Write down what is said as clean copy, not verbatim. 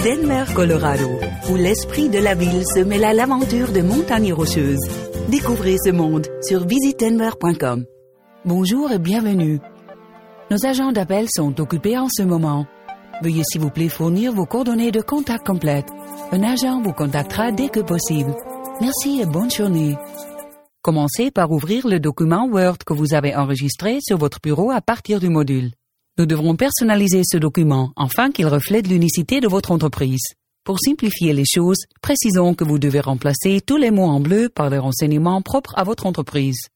Denver, Colorado, où l'esprit de la ville se mêle à l'aventure de montagnes rocheuses. Découvrez ce monde sur visitdenver.com. Bonjour et bienvenue. Nos agents d'appel sont occupés en ce moment. Veuillez s'il vous plaît fournir vos coordonnées de contact complètes. Un agent vous contactera dès que possible. Merci et bonne journée. Commencez par ouvrir le document Word que vous avez enregistré sur votre bureau à partir du module. Nous devrons personnaliser ce document afin qu'il reflète l'unicité de votre entreprise. Pour simplifier les choses, précisons que vous devez remplacer tous les mots en bleu par des renseignements propres à votre entreprise.